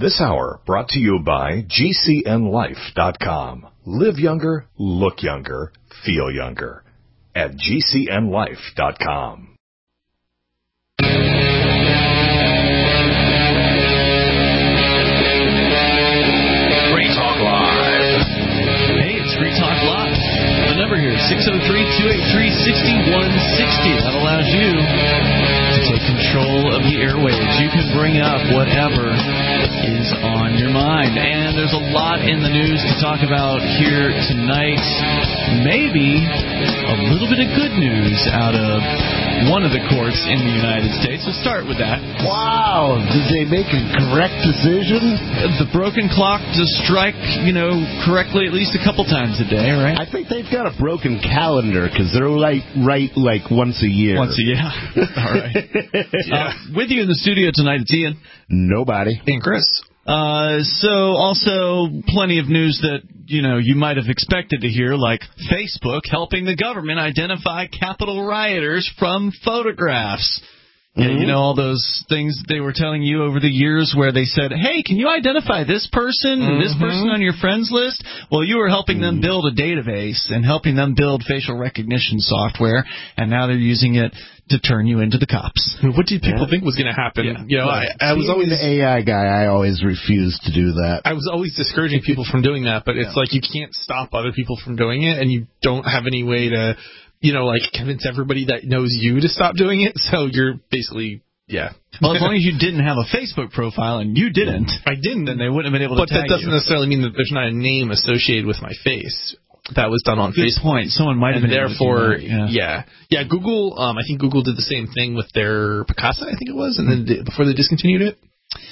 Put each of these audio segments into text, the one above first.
This hour brought to you by GCNLife.com. Live younger, look younger, feel younger at GCNLife.com. Free Talk Live. Hey, it's Free Talk Live. The number here is 603-283-6160. That allows you to take control of the airwaves. You can bring up whatever is on your mind. And there's a lot in the news to talk about here tonight. Maybe a little bit of good news out of one of the courts in the United States. Let's start with that. Wow, did they make a correct decision? The broken clock to strike, correctly at least a couple times a day, right? I think they've got a broken calendar because they're right like once a year. Once a year. All right. With you in the studio tonight, it's Ian. Nobody. And Chris. So also plenty of news that, you might have expected to hear, like Facebook helping the government identify Capitol rioters from photographs. Mm-hmm. Yeah, all those things they were telling you over the years where they said, hey, can you identify this person and this person on your friends list? Well, you were helping them build a database and helping them build facial recognition software, and now they're using it to turn you into the cops. What did people think was going to happen? Yeah. I was always the AI guy. I always refused to do that. I was always discouraging people from doing that, but it's like you can't stop other people from doing it, and you don't have any way to convince everybody that knows you to stop doing it, so you're basically, Well, as long as you didn't have a Facebook profile, and you didn't. I didn't. Then they wouldn't have been able to tag you. But that doesn't necessarily mean that there's not a name associated with my face. That was done on Good Facebook. point. Someone might have been therefore, able to do that. Yeah, Google, I think Google did the same thing with their Picasa, I think it was, and then before they discontinued it.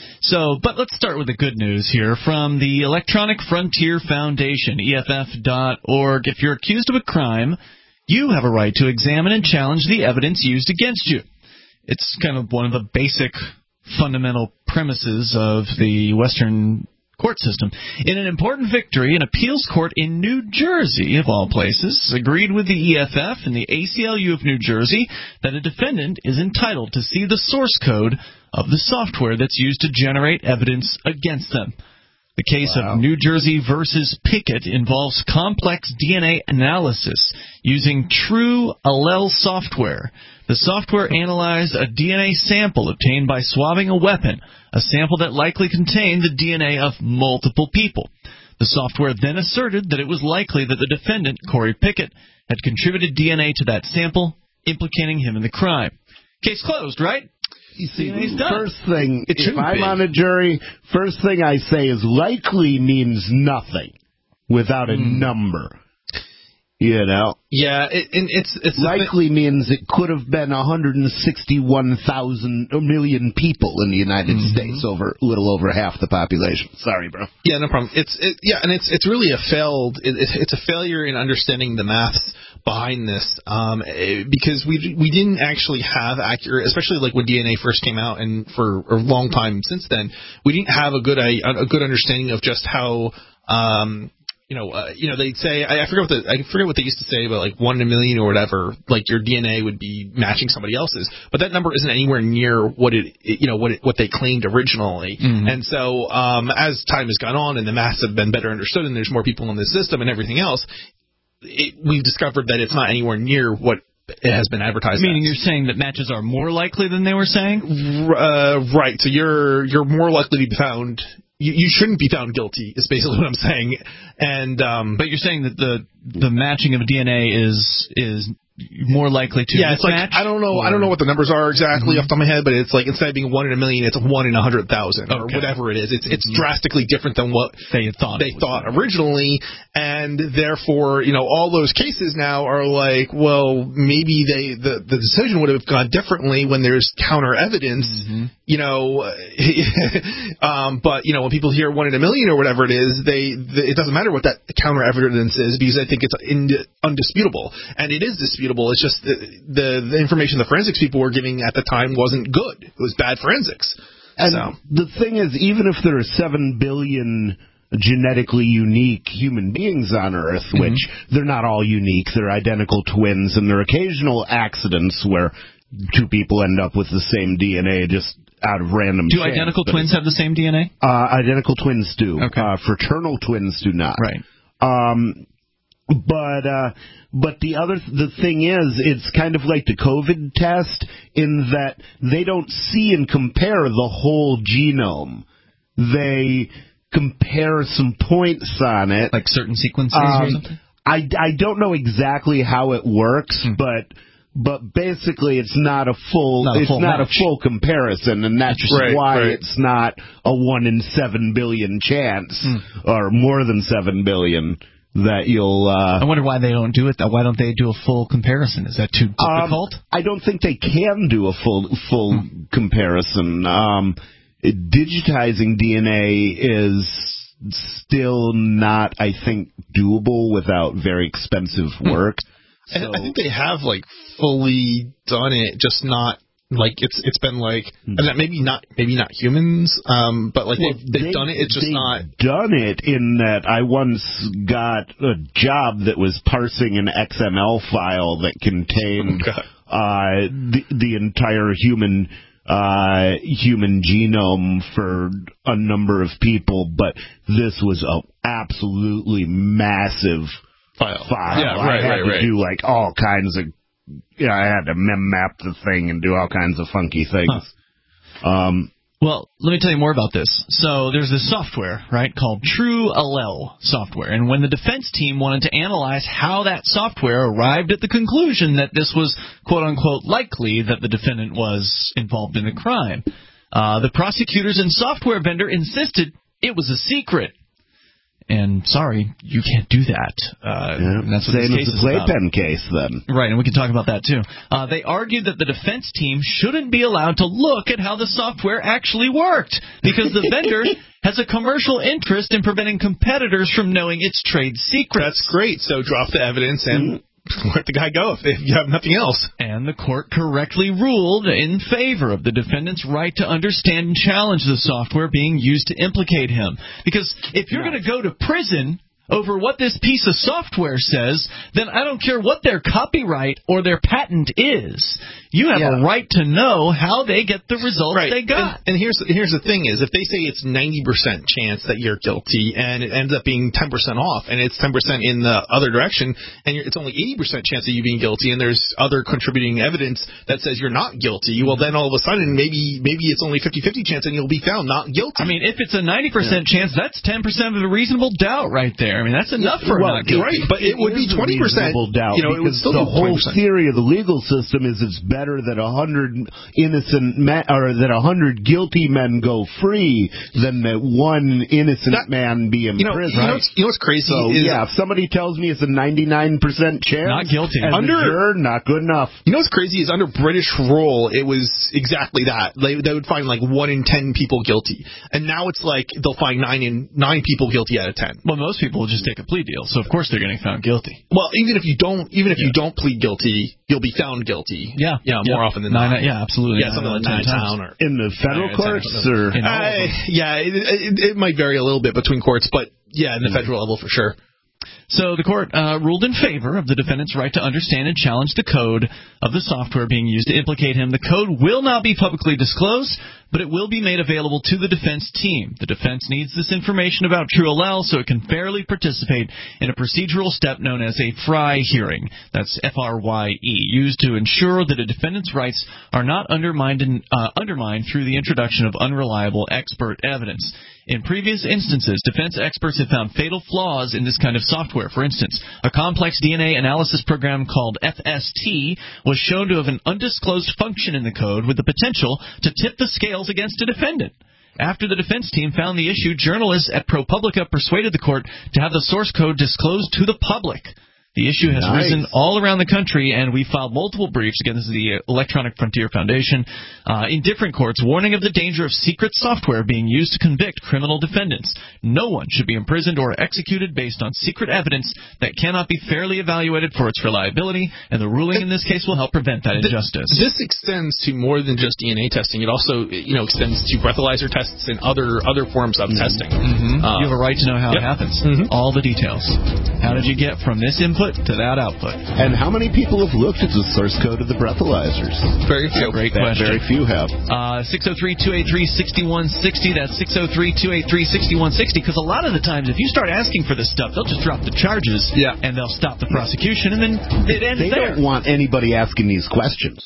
But let's start with the good news here from the Electronic Frontier Foundation, EFF.org. If you're accused of a crime, you have a right to examine and challenge the evidence used against you. It's kind of one of the basic fundamental premises of the Western court system. In an important victory, an appeals court in New Jersey, of all places, agreed with the EFF and the ACLU of New Jersey that a defendant is entitled to see the source code of the software that's used to generate evidence against them. The case of New Jersey versus Pickett involves complex DNA analysis using True Allele software. The software analyzed a DNA sample obtained by swabbing a weapon, a sample that likely contained the DNA of multiple people. The software then asserted that it was likely that the defendant, Corey Pickett, had contributed DNA to that sample, implicating him in the crime. Case closed, right? You see, done. first thing, if I'm on a jury, first thing I say is likely means nothing without a number. Yeah, it's likely means it could have been 161,000 million people in the United States, a little over half the population. Sorry, bro. Yeah, no problem. It's really it's a failure in understanding the maths behind this, because we didn't actually have accurate, especially like when DNA first came out, and for a long time since then, we didn't have a good understanding of just how. They'd say, I forget what they used to say about like 1 in a million or whatever, like your DNA would be matching somebody else's, but that number isn't anywhere near what what they claimed originally. And so, as time has gone on and the maths have been better understood and there's more people in the system and everything else, we've discovered that it's not anywhere near what it has been advertised. Meaning you're saying that matches are more likely than they were saying? Right. So you're more likely to be found. You shouldn't be found guilty, is basically what I'm saying. And but you're saying that the matching of DNA is more likely to it's like, I don't know what the numbers are exactly off the top of my head, but it's like instead of being 1 in a million, it's 1 in 100,000 or whatever it is. It's drastically different than what they thought originally, and therefore all those cases now are like, well, maybe the decision would have gone differently when there's counter evidence. But when people hear 1 in a million or whatever it is, it doesn't matter what that counter evidence is, because I think it's undisputable, and it is disputable. It's just the information the forensics people were giving at the time wasn't good. It was bad forensics. And the thing is, even if there are 7 billion genetically unique human beings on Earth, which they're not all unique, they're identical twins, and there are occasional accidents where two people end up with the same DNA just out of random Do chance. identical twins have the same DNA? Identical twins do. Okay. Fraternal twins do not. Right. But the thing is, it's kind of like the COVID test in that they don't see and compare the whole genome. They compare some points on it. Like certain sequences or something? I don't know exactly how it works, but basically it's not a full comparison, and that's why it's not a 1 in 7 billion chance or more than 7 billion that you'll I wonder why they don't do it. Why don't they do a full comparison? Is that too difficult? I don't think they can do a full comparison. Digitizing DNA is still not, I think, doable without very expensive work. So, I think they have like fully done it, just not like it's been like maybe not humans, but like they've done it. It's just not done it in that I once got a job that was parsing an XML file that contained the entire human genome for a number of people, but this was a absolutely massive file. Yeah, I had to do like all kinds of, I had to map the thing and do all kinds of funky things. Well, let me tell you more about this. So there's this software, right, called TrueAllele software. And when the defense team wanted to analyze how that software arrived at the conclusion that this was, quote-unquote, likely that the defendant was involved in a crime, the prosecutors and software vendor insisted it was a secret. And sorry, you can't do that. That's what same this case as the is about. Playpen case, then. Right, and we can talk about that, too. They argued that the defense team shouldn't be allowed to look at how the software actually worked because the vendor has a commercial interest in preventing competitors from knowing its trade secrets. That's great. So drop the evidence and let the guy go if you have nothing else. And the court correctly ruled in favor of the defendant's right to understand and challenge the software being used to implicate him. Because if you're going to go to prison over what this piece of software says, then I don't care what their copyright or their patent is. You have a right to know how they get the results they got. And here's the thing is, if they say it's 90% chance that you're guilty and it ends up being 10% off and it's 10% in the other direction and it's only 80% chance of you being guilty and there's other contributing evidence that says you're not guilty, well then all of a sudden maybe it's only 50-50 chance and you'll be found not guilty. I mean, if it's a 90% chance, that's 10% of a reasonable doubt right there. I mean, that's enough for not guilty. Right, but it would be 20%. Doubt, it would still the be whole 20%. theory of the legal system is it's better that 100 innocent men, or that 100 guilty men go free than that one innocent man be in prison. You know what's crazy? So, is if somebody tells me it's a 99% chance, not guilty. As a juror, not good enough. You know what's crazy is under British rule, it was exactly that. They would find like 1 in 10 people guilty, and now it's like they'll find 9 people guilty out of 10. Well, most people will just take a plea deal, so of course they're getting found guilty. Well, even if you don't plead guilty, you'll be found guilty. More often than not. Yeah, absolutely. Yeah, something like Chinatown or in the federal courts, or it might vary a little bit between courts, but in the federal level for sure. So the court ruled in favor of the defendant's right to understand and challenge the code of the software being used to implicate him. The code will not be publicly disclosed, but it will be made available to the defense team. The defense needs this information about TrueAllele so it can fairly participate in a procedural step known as a FRYE hearing. That's FRYE, used to ensure that a defendant's rights are not undermined through the introduction of unreliable expert evidence. In previous instances, defense experts have found fatal flaws in this kind of software. For instance, a complex DNA analysis program called FST was shown to have an undisclosed function in the code with the potential to tip the scales against a defendant. After the defense team found the issue, journalists at ProPublica persuaded the court to have the source code disclosed to the public. The issue has risen all around the country, and we filed multiple briefs against the Electronic Frontier Foundation in different courts, warning of the danger of secret software being used to convict criminal defendants. No one should be imprisoned or executed based on secret evidence that cannot be fairly evaluated for its reliability, and the ruling in this case will help prevent that injustice. This extends to more than just DNA testing. It also, extends to breathalyzer tests and other forms of testing. You have a right to know how it happens. All the details. How did you get from this input input to that output. And how many people have looked at the source code of the breathalyzers? Very few. Great question. Very few have. 603-283-6160. That's 603-283-6160. Because a lot of the times, if you start asking for this stuff, they'll just drop the charges, and they'll stop the prosecution, and then it ends there. They don't want anybody asking these questions.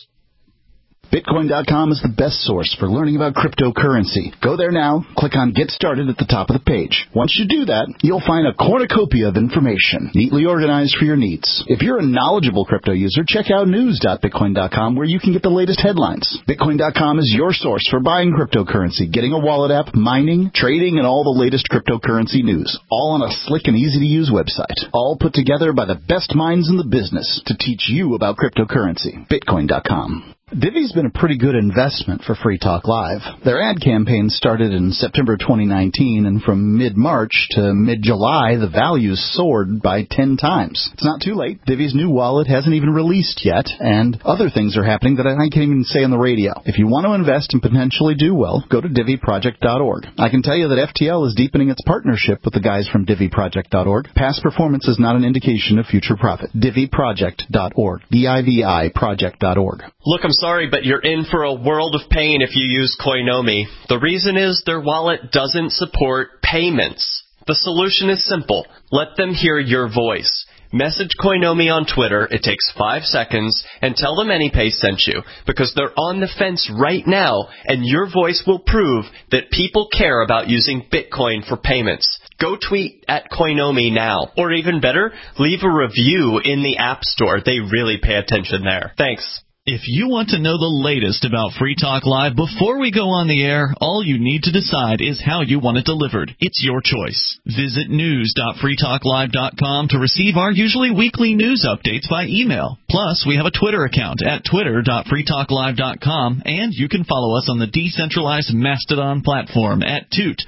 Bitcoin.com is the best source for learning about cryptocurrency. Go there now, click on Get Started at the top of the page. Once you do that, you'll find a cornucopia of information, neatly organized for your needs. If you're a knowledgeable crypto user, check out news.bitcoin.com where you can get the latest headlines. Bitcoin.com is your source for buying cryptocurrency, getting a wallet app, mining, trading, and all the latest cryptocurrency news. All on a slick and easy-to-use website. All put together by the best minds in the business to teach you about cryptocurrency. Bitcoin.com. Divi's been a pretty good investment for Free Talk Live. Their ad campaign started in September 2019, and from mid-March to mid-July, the values soared by 10 times. It's not too late. Divi's new wallet hasn't even released yet, and other things are happening that I can't even say on the radio. If you want to invest and potentially do well, go to DiviProject.org. I can tell you that FTL is deepening its partnership with the guys from DiviProject.org. Past performance is not an indication of future profit. DiviProject.org. DIVI Project.org. Look, I'm sorry, but you're in for a world of pain if you use Coinomi. The reason is their wallet doesn't support payments. The solution is simple. Let them hear your voice. Message Coinomi on Twitter, it takes 5 seconds, and tell them AnyPay sent you, because they're on the fence right now, and your voice will prove that people care about using Bitcoin for payments. Go tweet at Coinomi now. Or even better, leave a review in the App Store. They really pay attention there. Thanks. If you want to know the latest about Free Talk Live before we go on the air, all you need to decide is how you want it delivered. It's your choice. Visit news.freetalklive.com to receive our usually weekly news updates by email. Plus, we have a Twitter account at twitter.freetalklive.com, and you can follow us on the decentralized Mastodon platform at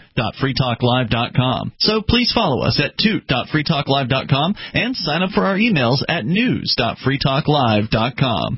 toot.freetalklive.com. So please follow us at toot.freetalklive.com and sign up for our emails at news.freetalklive.com.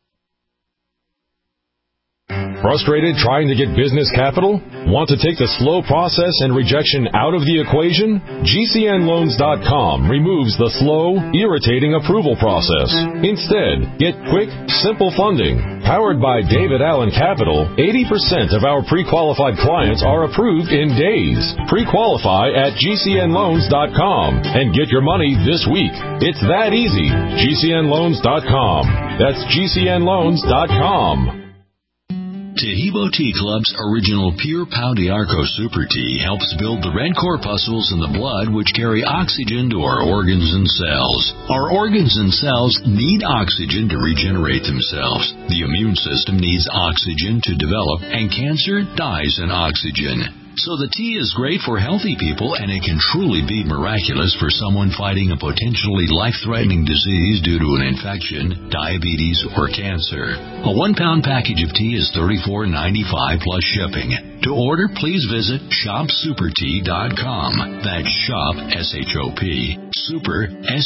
Frustrated trying to get business capital? Want to take the slow process and rejection out of the equation? GCNloans.com removes the slow, irritating approval process. Instead, get quick, simple funding. Powered by David Allen Capital, 80% of our pre-qualified clients are approved in days. Pre-qualify at GCNloans.com and get your money this week. It's that easy. GCNloans.com. That's GCNloans.com. Tahibo Tea Club's original Pure Pau d'Arco Super Tea helps build the red corpuscles in the blood which carry oxygen to our organs and cells. Our organs and cells need oxygen to regenerate themselves. The immune system needs oxygen to develop, and cancer dies in oxygen. So the tea is great for healthy people, and it can truly be miraculous for someone fighting a potentially life-threatening disease due to an infection, diabetes, or cancer. A 1-pound package of tea is $34.95 plus shipping. To order, please visit shopsupertea.com. That's shop, S-H-O-P, super,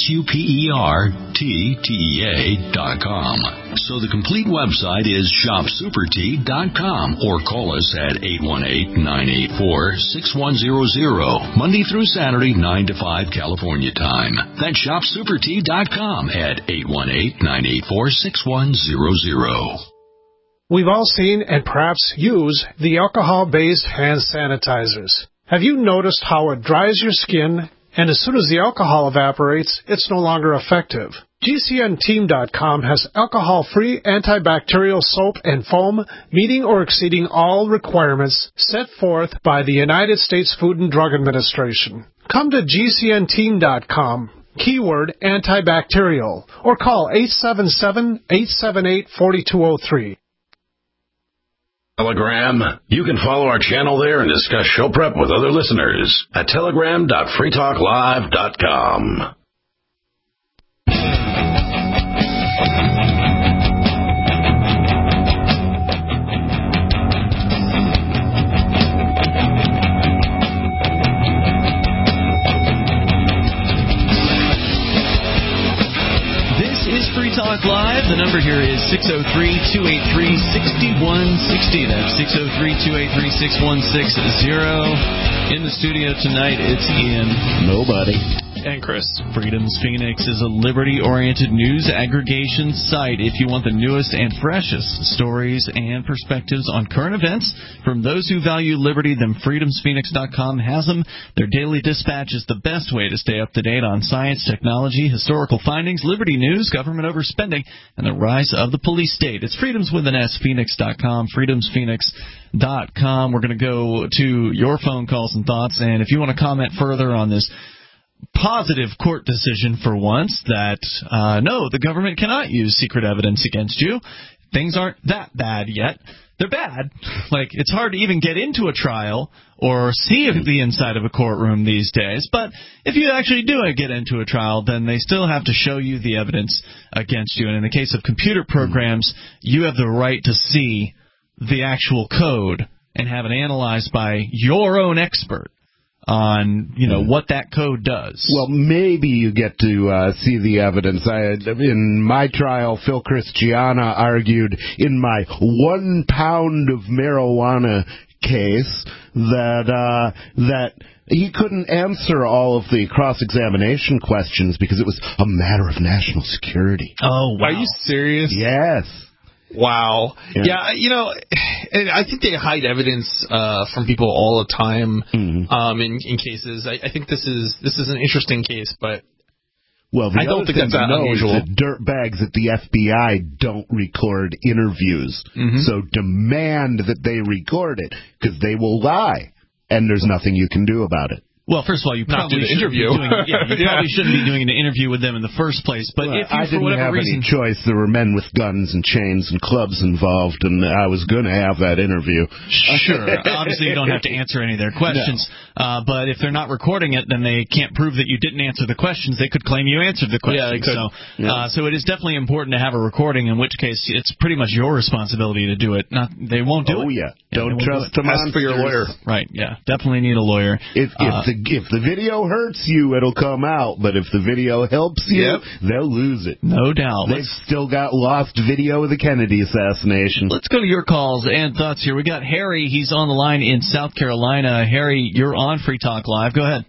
SUPERTTEA.com. So the complete website is shopsupertea.com, or call us at 818-984-6100, Monday through Saturday, 9 to 5 California time. That's shopsupertea.com at 818-984-6100. We've all seen and perhaps use the alcohol-based hand sanitizers. Have you noticed how it dries your skin, and as soon as the alcohol evaporates, it's no longer effective? GCNteam.com has alcohol-free antibacterial soap and foam meeting or exceeding all requirements set forth by the United States Food and Drug Administration. Come to GCNteam.com, keyword antibacterial, or call 877-878-4203. Telegram. You can follow our channel there and discuss show prep with other listeners at telegram.freetalklive.com. Free Talk Live. The number here is 603-283-6160. That's 603-283-6160. In the studio tonight, it's Ian. Nobody. And Chris. Freedom's Phoenix is a liberty-oriented news aggregation site. If you want the newest and freshest stories and perspectives on current events from those who value liberty, then freedomsphoenix.com has them. Their daily dispatch is the best way to stay up to date on science, technology, historical findings, liberty news, government overspending, and the rise of the police state. It's freedoms with an S, phoenix.com, freedomsphoenix.com. We're going to go to your phone calls and thoughts, and if you want to comment further on this positive court decision for once that, no, the government cannot use secret evidence against you. Things aren't that bad yet. They're bad. Like, it's hard to even get into a trial or see the inside of a courtroom these days. But if you actually do get into a trial, then they still have to show you the evidence against you. And in the case of computer programs, you have the right to see the actual code and have it analyzed by your own expert on, what that code does. Well, maybe you get to see the evidence. In my trial, Phil Christiana argued in my 1 pound of marijuana case that he couldn't answer all of the cross-examination questions because it was a matter of national security. Oh, wow. Are you serious? Yes. Wow. Yeah, and I think they hide evidence from people all the time in cases. I think this is an interesting case, but I don't think that's unusual. The dirtbags at the FBI don't record interviews, so demand that they record it because they will lie, and there's nothing you can do about it. Well, first of all, you probably shouldn't be doing an interview with them in the first place. But if you, for whatever reason, I didn't have any choice. There were men with guns and chains and clubs involved, and I was going to have that interview. Sure. Obviously, you don't have to answer any of their questions. No. But if they're not recording it, then they can't prove that you didn't answer the questions. They could claim you answered the questions. Yeah, they could. So it is definitely important to have a recording, in which case it's pretty much your responsibility to do it. They won't do it. Oh, yeah. Don't trust them. Ask for your lawyer. Right, yeah. Definitely need a lawyer. If the video hurts you, it'll come out. But if the video helps you, they'll lose it. No doubt. They've still got lost video of the Kennedy assassination. Let's go to your calls and thoughts here. We got Harry. He's on the line in South Carolina. Harry, you're on Free Talk Live. Go ahead.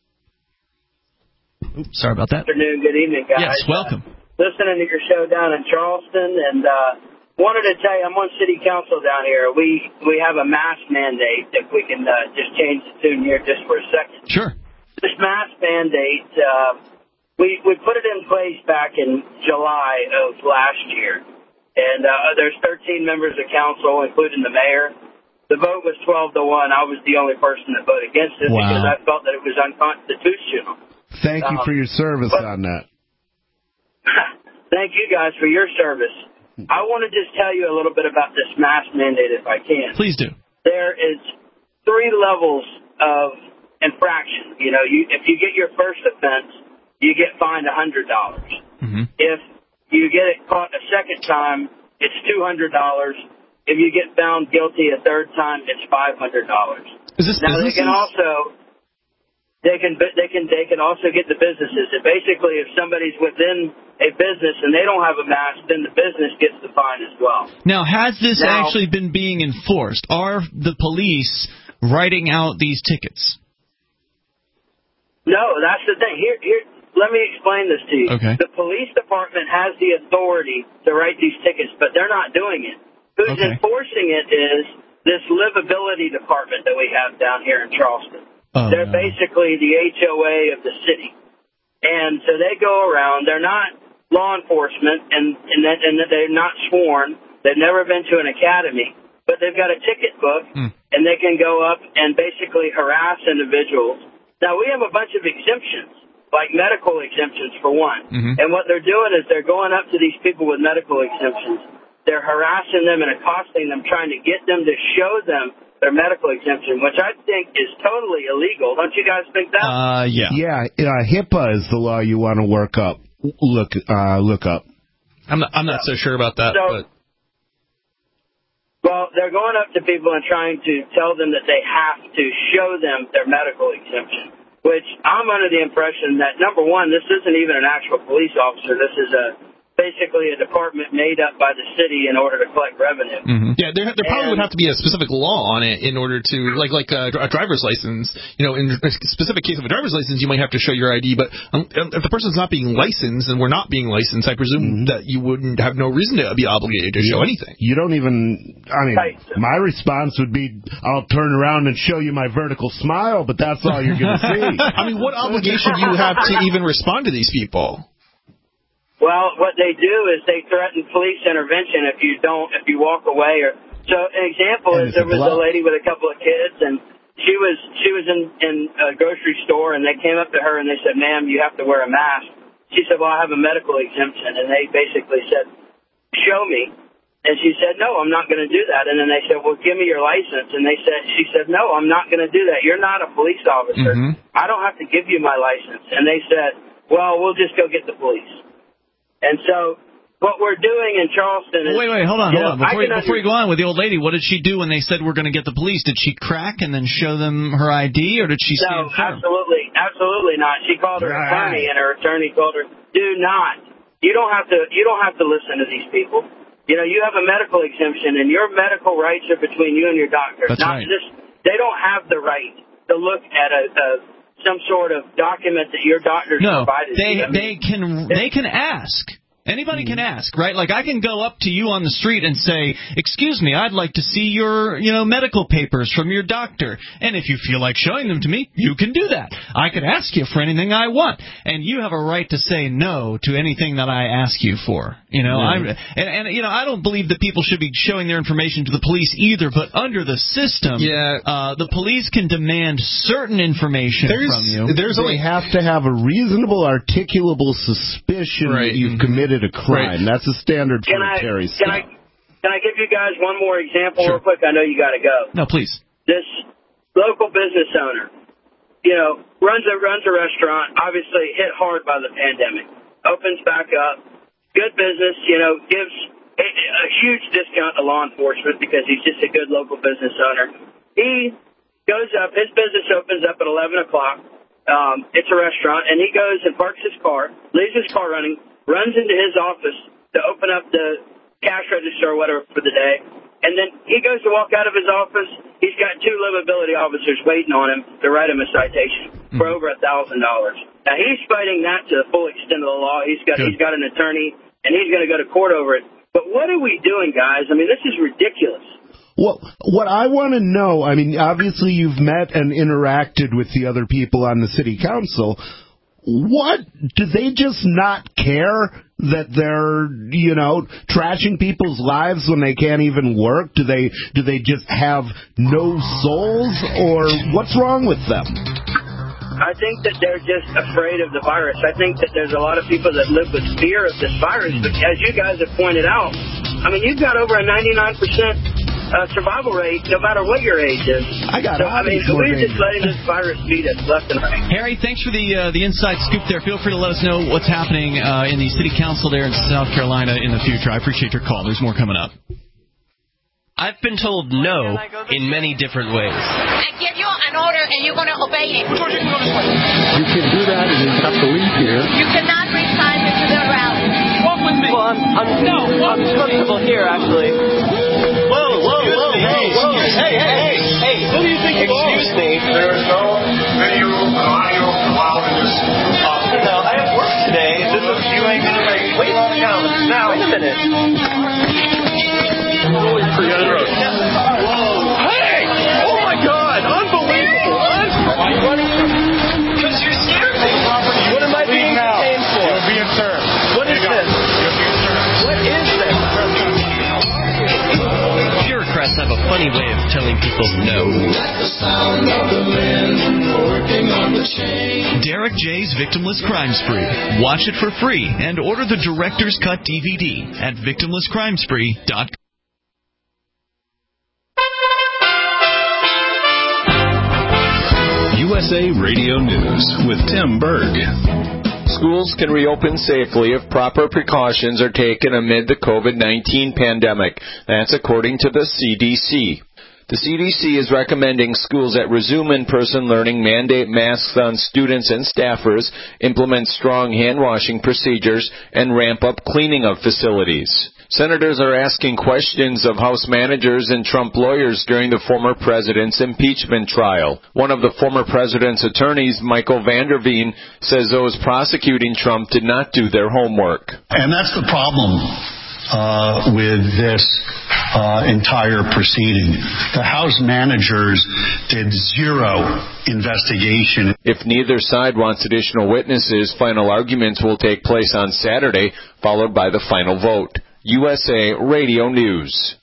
Oops, sorry about that. Good afternoon. Good evening, guys. Yes, welcome. Listening to your show down in Charleston, and wanted to tell you, I'm on city council down here. We have a mask mandate. If we can just change the tune here just for a second. Sure. This mask mandate, we put it in place back in July of last year. And there's 13 members of council, including the mayor. The vote was 12-1. I was the only person that voted against it because I felt that it was unconstitutional. Thank you for your service on that. Thank you guys for your service. I want to just tell you a little bit about this mask mandate, if I can. Please do. There is 3 levels of infraction. If you get your first offense, you get fined $100. If you get it caught a second time, it's $200. If you get found guilty a third time, it's $500. Is this now businesses? They can also get the businesses. And basically, if somebody's within a business and they don't have a mask, then the business gets the fine as well. Now, has this actually been being enforced? Are the police writing out these tickets? No, that's the thing. Here, let me explain this to you. Okay. The police department has the authority to write these tickets, but they're not doing it. Who's enforcing it is this livability department that we have down here in Charleston. They're basically the HOA of the city. And so they go around. They're not law enforcement, and they're not sworn. They've never been to an academy. But they've got a ticket book, and they can go up and basically harass individuals. Now, we have a bunch of exemptions, like medical exemptions for one. And what they're doing is they're going up to these people with medical exemptions. They're harassing them and accosting them, trying to get them to show them their medical exemption, which I think is totally illegal. Don't you guys think that? Yeah. HIPAA is the law you want to look up. I'm not so sure about that. Well, they're going up to people and trying to tell them that they have to show them their medical exemption, which I'm under the impression that, number one, this isn't even an actual police officer. This is basically a department made up by the city in order to collect revenue. Mm-hmm. Yeah, there probably would have to be a specific law on it in order to, like a driver's license. You know, in a specific case of a driver's license, you might have to show your ID. But if the person's not being licensed and we're not being licensed, I presume that you wouldn't have no reason to be obligated to show anything. You don't even. I mean, my response would be, I'll turn around and show you my vertical smile, but that's all you're going to see. I mean, what obligation do you have to even respond to these people? Well, what they do is they threaten police intervention if you walk away. So an example is there was a lady with a couple of kids, and she was in a grocery store, and they came up to her and they said, "Ma'am, you have to wear a mask." She said, "Well, I have a medical exemption," and they basically said, "Show me." And she said, "No, I'm not going to do that." And then they said, "Well, give me your license." And she said, "No, I'm not going to do that. You're not a police officer. I don't have to give you my license." And they said, "Well, we'll just go get the police." And so what we're doing in Charleston is... Wait, hold on. Before you go on with the old lady, what did she do when they said we're going to get the police? Did she crack and then show them her ID, or did she stand firm? Absolutely not. She called her attorney, and her attorney told her, "Do not. You don't have to listen to these people. You know, you have a medical exemption, and your medical rights are between you and your doctor. That's right. They don't have the right to look at some sort of document that your doctor's provided. They can ask. Anybody can ask, right? Like, I can go up to you on the street and say, "Excuse me, I'd like to see your, medical papers from your doctor." And if you feel like showing them to me, you can do that. I could ask you for anything I want, and you have a right to say no to anything that I ask you for. I don't believe that people should be showing their information to the police either. But under the system, the police can demand certain information from you. They have to have a reasonable, articulable suspicion that you've committed a crime. That's a standard for Terry Scott. Can I give you guys one more example real quick? I know you got to go. No, please. This local business owner, runs a restaurant, obviously hit hard by the pandemic, opens back up, good business, gives a huge discount to law enforcement because he's just a good local business owner. He goes up, his business opens up at 11 o'clock. It's a restaurant, and he goes and parks his car, leaves his car running, runs into his office to open up the cash register or whatever for the day, and then he goes to walk out of his office. He's got 2 livability officers waiting on him to write him a citation for over $1,000. Now, he's fighting that to the full extent of the law. He's got an attorney, and he's going to go to court over it. But what are we doing, guys? I mean, this is ridiculous. Well, what I want to know, I mean, obviously you've met and interacted with the other people on the city council. What, do they just not care that they're, trashing people's lives when they can't even work? Do they just have no souls, or what's wrong with them? I think that they're just afraid of the virus. I think that there's a lot of people that live with fear of this virus. But as you guys have pointed out, I mean, you've got over a 99% survival rate, no matter what your age is. We're just letting this virus beat us left and right. Harry, thanks for the inside scoop there. Feel free to let us know what's happening in the city council there in South Carolina in the future. I appreciate your call. There's more coming up. I've been told no in many different ways. I give you an order and you're going to obey it. You can do that and you have to leave here. You cannot bring Simon to the rally. Walk with me. Well, I'm comfortable here, actually. Whoa. Hey. Who do you think you are? Excuse me. There is no video or audio allowed in this office. No, I have work today. You ain't going to make... Wait a minute. Holy crap. Hey! Oh my God! Unbelievable! Why are you running from me? Because you scared me. What am I being detained for? You're being served. What is this? You're being served. What is this? Bureaucrats have a funny way of telling people no. Derek J's Victimless Crime Spree. Watch it for free and order the Director's Cut DVD at victimlesscrimespree.com. USA Radio News with Tim Berg. Schools can reopen safely if proper precautions are taken amid the COVID-19 pandemic. That's according to the CDC. The CDC is recommending schools that resume in-person learning mandate masks on students and staffers, implement strong hand-washing procedures, and ramp up cleaning of facilities. Senators are asking questions of House managers and Trump lawyers during the former president's impeachment trial. One of the former president's attorneys, Michael Vanderveen, says those prosecuting Trump did not do their homework. And that's the problem with this entire proceeding. The House managers did zero investigation. If neither side wants additional witnesses, final arguments will take place on Saturday, followed by the final vote. USA Radio News.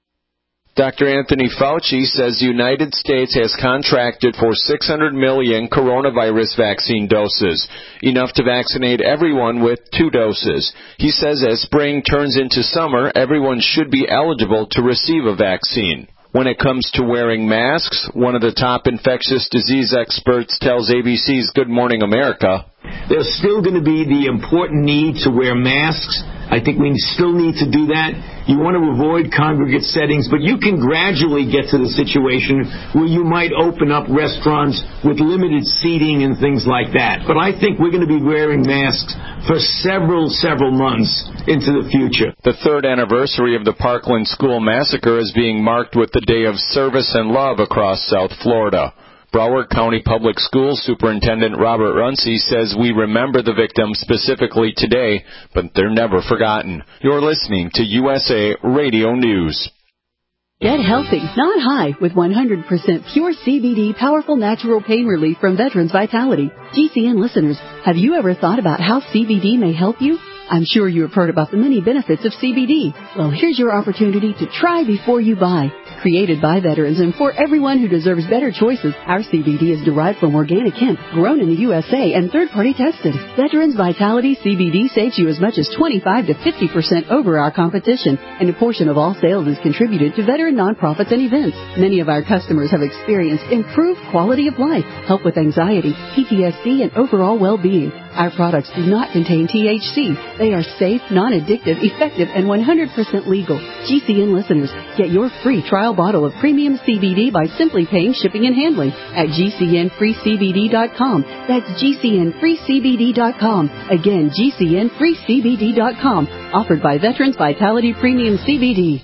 Dr. Anthony Fauci says the United States has contracted for 600 million coronavirus vaccine doses, enough to vaccinate everyone with 2 doses. He says as spring turns into summer, everyone should be eligible to receive a vaccine. When it comes to wearing masks, one of the top infectious disease experts tells ABC's Good Morning America, there's still going to be the important need to wear masks. I think we still need to do that. You want to avoid congregate settings, but you can gradually get to the situation where you might open up restaurants with limited seating and things like that. But I think we're going to be wearing masks for several months into the future. The 3rd anniversary of the Parkland school massacre is being marked with the Day of Service and Love across South Florida. Broward County Public Schools Superintendent Robert Runcie says we remember the victims specifically today, but they're never forgotten. You're listening to USA Radio News. Get healthy, not high, with 100% pure CBD powerful natural pain relief from Veterans Vitality. GCN listeners, have you ever thought about how CBD may help you? I'm sure you have heard about the many benefits of CBD. Well, here's your opportunity to try before you buy. Created by veterans and for everyone who deserves better choices, our CBD is derived from organic hemp, grown in the USA, and third-party tested. Veterans Vitality CBD saves you as much as 25 to 50% over our competition, and a portion of all sales is contributed to veteran nonprofits and events. Many of our customers have experienced improved quality of life, help with anxiety, PTSD, and overall well-being. Our products do not contain THC. They are safe, non-addictive, effective, and 100% legal. GCN listeners, get your free trial bottle of premium CBD by simply paying shipping and handling at GCNFreeCBD.com. That's GCNFreeCBD.com. Again, GCNFreeCBD.com. Offered by Veterans Vitality Premium CBD.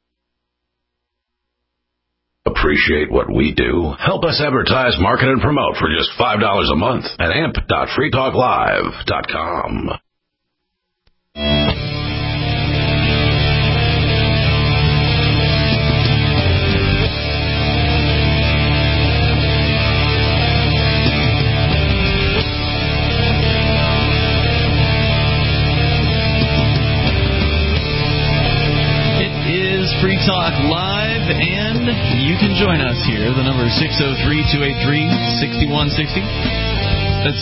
Appreciate what we do? Help us advertise, market, and promote for just $5 a month at amp.freetalklive.com. Free Talk Live, and you can join us here. The number is 603-283-6160. That's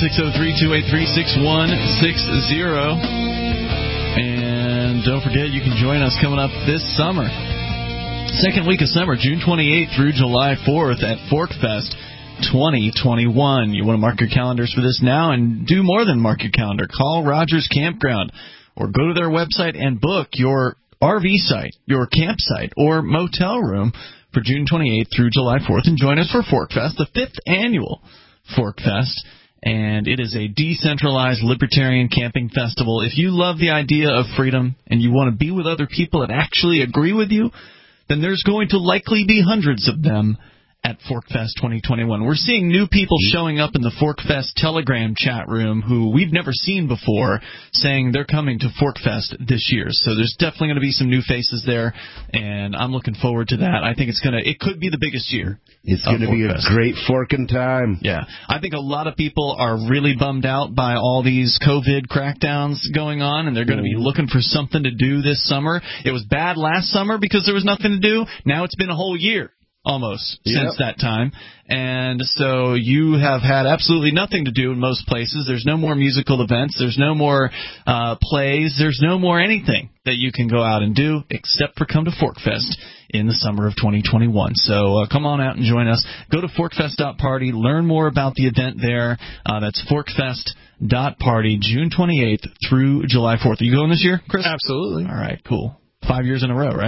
603-283-6160. And don't forget, you can join us coming up this summer. Second week of summer, June 28th through July 4th at ForkFest 2021. You want to mark your calendars for this now and do more than mark your calendar. Call Rogers Campground or go to their website and book your RV site, your campsite, or motel room for June 28th through July 4th, and join us for ForkFest, the 5th annual ForkFest, and it is a decentralized libertarian camping festival. If you love the idea of freedom and you want to be with other people that actually agree with you, then there's going to likely be hundreds of them at ForkFest 2021. We're seeing new people showing up in the ForkFest Telegram chat room who we've never seen before, saying they're coming to ForkFest this year. So there's definitely going to be some new faces there, and I'm looking forward to that. I think it could be the biggest year. It's going to be a great forking time. Yeah. I think a lot of people are really bummed out by all these COVID crackdowns going on, and they're going to be looking for something to do this summer. It was bad last summer because there was nothing to do. Now it's been a whole year. Almost since that time. And so you have had absolutely nothing to do in most places. There's no more musical events. There's no more plays. There's no more anything that you can go out and do except for come to ForkFest in the summer of 2021. So come on out and join us. Go to forkfest.party. Learn more about the event there. That's forkfest.party, June 28th through July 4th. Are you going this year, Chris? Absolutely. All right, cool. 5 years in a row, right?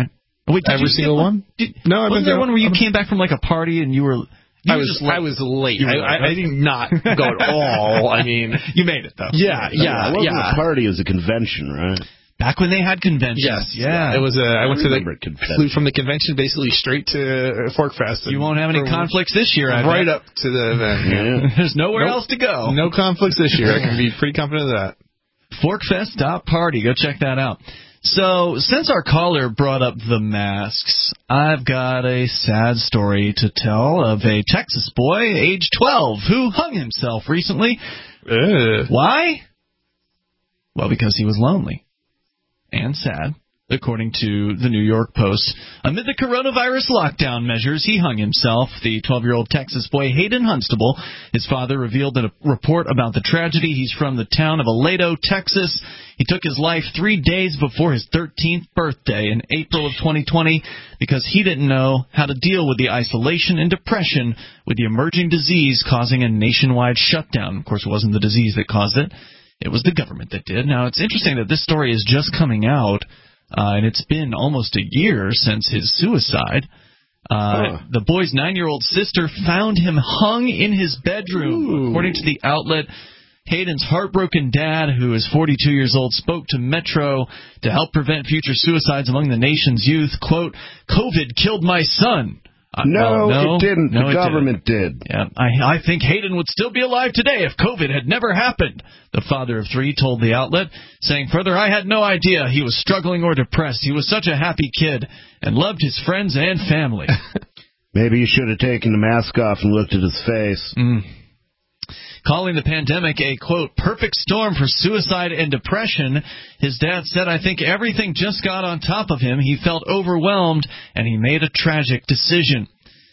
Wait, every single one? No, wasn't there one where you came back from like a party and you were? I was late. I did not go at all. I mean, you made it though. Yeah. It wasn't a party; it was a convention, right? Back when they had conventions. Yes. Yeah. It was I went to flew from the convention basically straight to Forkfest. You won't have any conflicts this year, right up to the event. Yeah. There's nowhere else to go. No conflicts this year. I can be pretty confident of that. Forkfest.party. Go check that out. So, since our caller brought up the masks, I've got a sad story to tell of a Texas boy, age 12, who hung himself recently. Why? Well, because he was lonely and sad, according to the New York Post. Amid the coronavirus lockdown measures, he hung himself. The 12-year-old Texas boy, Hayden Hunstable, his father revealed in a report about the tragedy. He's from the town of Aledo, Texas. He took his life 3 days before his 13th birthday in April of 2020 because he didn't know how to deal with the isolation and depression with the emerging disease causing a nationwide shutdown. Of course, it wasn't the disease that caused it. It was the government that did. Now, it's interesting that this story is just coming out, and it's been almost a year since his suicide. The boy's 9-year-old sister found him hung in his bedroom. Ooh. According to the outlet, Hayden's heartbroken dad, who is 42 years old, spoke to Metro to help prevent future suicides among the nation's youth. Quote, "COVID killed my son." No, it didn't. The government did. Yeah, I think Hayden would still be alive today if COVID had never happened, the father of 3 told the outlet, saying further, "I had no idea he was struggling or depressed. He was such a happy kid and loved his friends and family." Maybe you should have taken the mask off and looked at his face. Calling the pandemic a, quote, "perfect storm for suicide and depression," his dad said, "I think everything just got on top of him. He felt overwhelmed, and he made a tragic decision."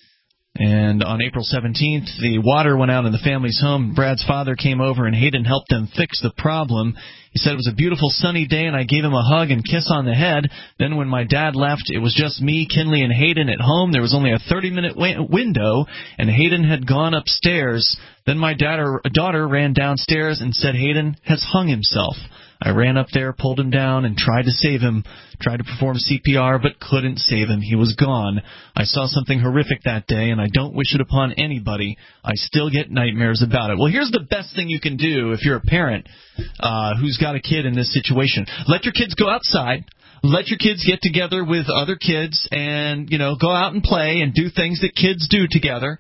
And on April 17th, the water went out in the family's home. Brad's father came over, and Hayden helped them fix the problem. He said, "It was a beautiful sunny day, and I gave him a hug and kiss on the head. Then when my dad left, it was just me, Kinley, and Hayden at home. There was only a 30-minute window, and Hayden had gone upstairs. Then my daughter ran downstairs and said Hayden has hung himself. I ran up there, pulled him down, and tried to save him, tried to perform CPR, but couldn't save him. He was gone. I saw something horrific that day, and I don't wish it upon anybody. I still get nightmares about it." Well, here's the best thing you can do if you're a parent who's got a kid in this situation. Let your kids go outside. Let your kids get together with other kids and, go out and play and do things that kids do together.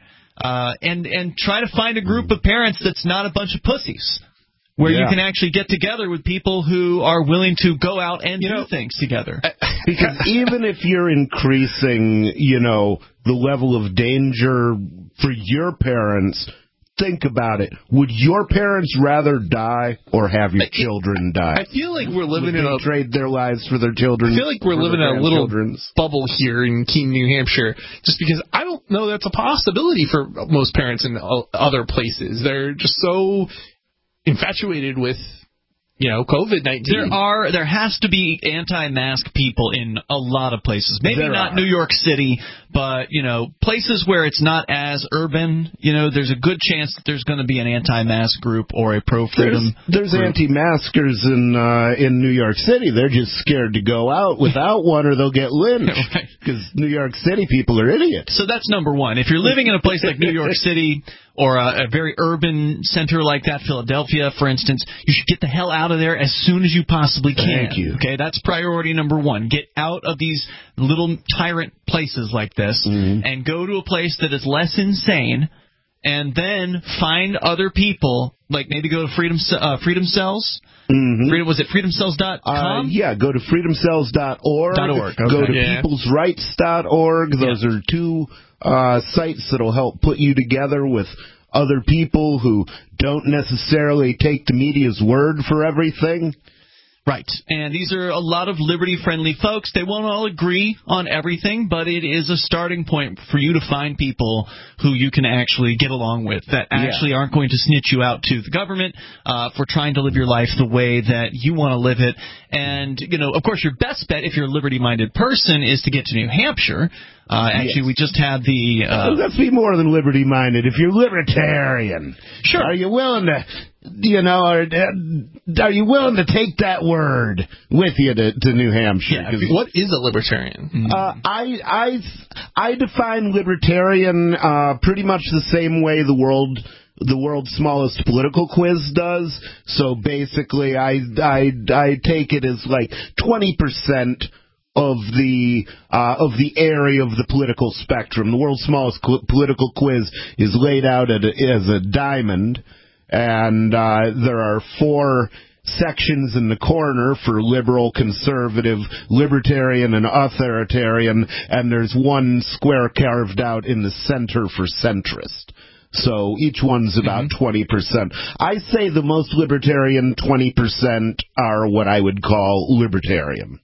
And try to find a group of parents that's not a bunch of pussies, where you can actually get together with people who are willing to go out and do things together. Because even if you're increasing, the level of danger for your parents, think about it. Would your parents rather die or have your children die? I feel like we're living in trade their lives for their children. I feel like we're living in a little bubble here in Keene, New Hampshire, just because I don't know that's a possibility for most parents in other places. They're just so infatuated with, COVID-19. There has to be anti-mask people in a lot of places. Maybe not New York City, but, places where it's not as urban, there's a good chance that there's going to be an anti-mask group or a pro-freedom There's group. Anti-maskers in New York City. They're just scared to go out without one or they'll get lynched. Because New York City people are idiots. So that's number one. If you're living in a place like New York City or a very urban center like that, Philadelphia, for instance, you should get the hell out of there as soon as you possibly can. Thank you. Okay, that's priority number one. Get out of these little tyrant places like this and go to a place that is less insane, and then find other people, like maybe go to Freedom Cells. Was it freedomcells.com? Yeah, go to freedomcells.org. Okay. Go to peoplesrights.org. Those are 2 sites that will help put you together with other people who don't necessarily take the media's word for everything. Right. And these are a lot of liberty-friendly folks. They won't all agree on everything, but it is a starting point for you to find people who you can actually get along with, that actually aren't going to snitch you out to the government for trying to live your life the way that you want to live it. And, of course, your best bet, if you're a liberty-minded person, is to get to New Hampshire. Actually, we just had the... Let's be more than liberty-minded. If you're libertarian, sure. Are you willing to... are you willing to take that word with you to New Hampshire? Yeah, what is a libertarian? I define libertarian pretty much the same way the world's smallest political quiz does. So basically, I take it as like 20% of the area of the political spectrum. The world's smallest political quiz is laid out as a diamond. And there are 4 sections in the corner for liberal, conservative, libertarian, and authoritarian, and there's 1 square carved out in the center for centrist. So each one's about 20%. I say the most libertarian 20% are what I would call libertarian.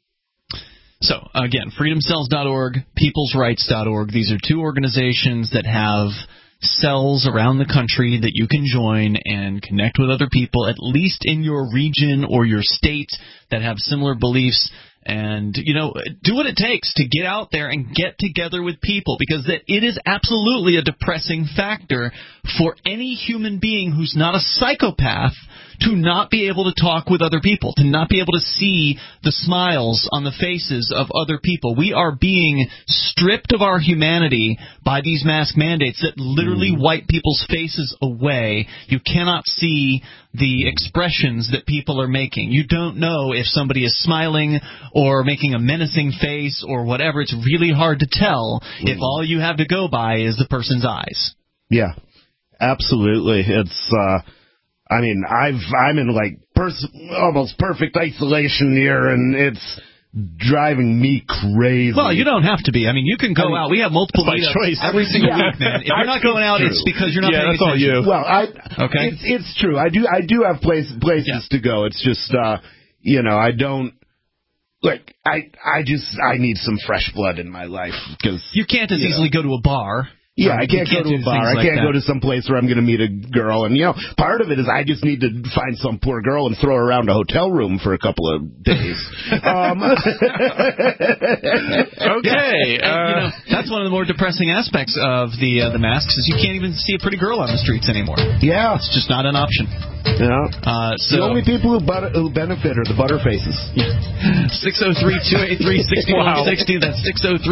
So, again, freedomcells.org, peoplesrights.org. These are 2 organizations that have cells around the country that you can join and connect with other people, at least in your region or your state, that have similar beliefs. And, do what it takes to get out there and get together with people, because it is absolutely a depressing factor for any human being who's not a psychopath to not be able to talk with other people, to not be able to see the smiles on the faces of other people. We are being stripped of our humanity by these mask mandates that literally wipe people's faces away. You cannot see the expressions that people are making. You don't know if somebody is smiling or making a menacing face or whatever. It's really hard to tell if all you have to go by is the person's eyes. Yeah, absolutely. It's... I'm in like almost perfect isolation here, and it's driving me crazy. Well, you don't have to be. You can go out. We have multiple meetups every single week, man. If you're not going out, it's because you're not paying attention. Yeah, that's all you. Well, it's true. I do have places to go. It's just, I don't. Like, I need some fresh blood in my life, because you can't as easily go to a bar. Yeah, I can't go to a bar. I can't go to some place where I'm going to meet a girl. And, part of it is I just need to find some poor girl and throw her around a hotel room for a couple of days. Okay. That's one of the more depressing aspects of the masks is you can't even see a pretty girl on the streets anymore. Yeah. It's just not an option. Yeah. The only people who benefit are the butterfaces. Yeah. 603-283-6160. That's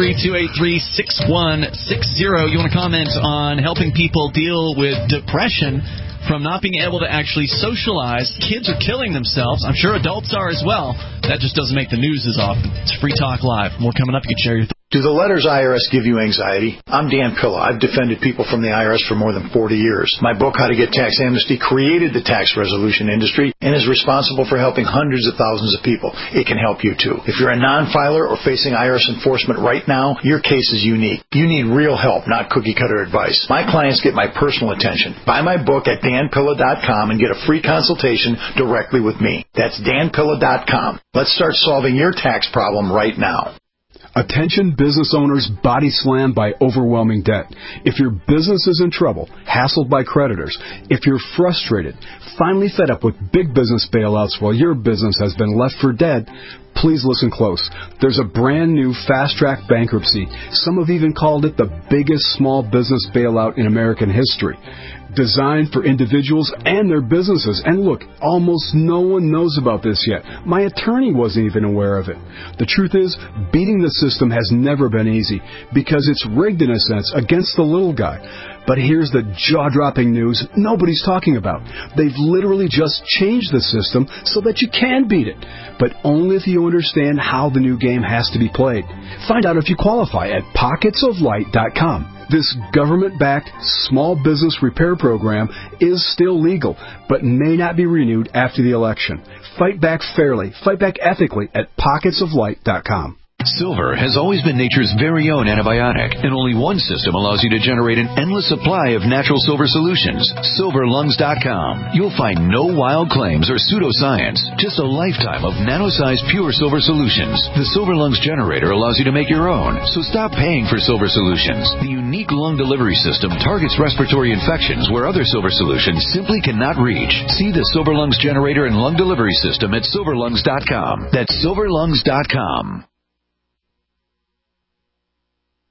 603-283-6160. You want to comment on helping people deal with depression from not being able to actually socialize? Kids are killing themselves. I'm sure adults are as well. That just doesn't make the news as often. It's Free Talk Live. More coming up. You can share your thoughts. Do the letters IRS give you anxiety? I'm Dan Pilla. I've defended people from the IRS for more than 40 years. My book, How to Get Tax Amnesty, created the tax resolution industry and is responsible for helping hundreds of thousands of people. It can help you, too. If you're a non-filer or facing IRS enforcement right now, your case is unique. You need real help, not cookie-cutter advice. My clients get my personal attention. Buy my book at danpilla.com and get a free consultation directly with me. That's danpilla.com. Let's start solving your tax problem right now. Attention business owners body slammed by overwhelming debt. If your business is in trouble, hassled by creditors, if you're frustrated, finally fed up with big business bailouts while your business has been left for dead, please listen close. There's a brand new fast-track bankruptcy. Some have even called it the biggest small business bailout in American history. Designed for individuals and their businesses. And look, almost no one knows about this yet. My attorney wasn't even aware of it. The truth is, beating the system has never been easy because it's rigged in a sense against the little guy. But here's the jaw-dropping news nobody's talking about. They've literally just changed the system so that you can beat it, but only if you understand how the new game has to be played. Find out if you qualify at pocketsoflight.com. This government-backed small business repair program is still legal, but may not be renewed after the election. Fight back fairly, fight back ethically at pocketsoflight.com. Silver has always been nature's very own antibiotic, and only one system allows you to generate an endless supply of natural silver solutions. SilverLungs.com. You'll find no wild claims or pseudoscience, just a lifetime of nano-sized pure silver solutions. The Silver Lungs generator allows you to make your own, so stop paying for silver solutions. The unique lung delivery system targets respiratory infections where other silver solutions simply cannot reach. See the Silver Lungs generator and lung delivery system at SilverLungs.com. That's SilverLungs.com.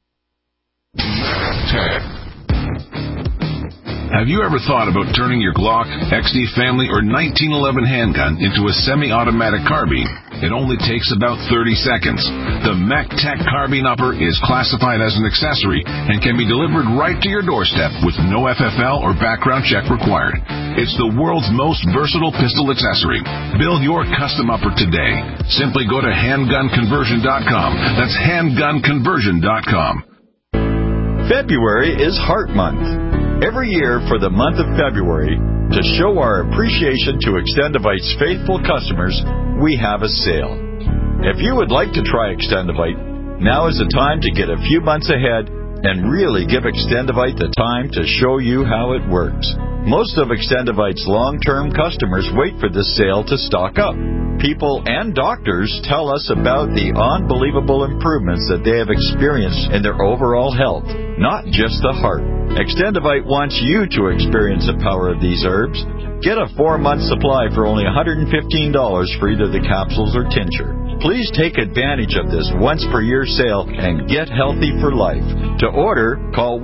Have you ever thought about turning your Glock, XD Family, or 1911 handgun into a semi-automatic carbine? It only takes about 30 seconds. The MacTech Carbine Upper is classified as an accessory and can be delivered right to your doorstep with no FFL or background check required. It's the world's most versatile pistol accessory. Build your custom upper today. Simply go to handgunconversion.com. That's handgunconversion.com. February is Heart Month. Every year for the month of February, to show our appreciation to Extendivite's faithful customers, we have a sale. If you would like to try Extendivite, now is the time to get a few months ahead and really give Extendivite the time to show you how it works. Most of Extendivite's long-term customers wait for this sale to stock up. People and doctors tell us about the unbelievable improvements that they have experienced in their overall health, not just the heart. Extendivite wants you to experience the power of these herbs. Get a 4-month supply for only $115 for either the capsules or tincture. Please take advantage of this once-per-year sale and get healthy for life. To order, call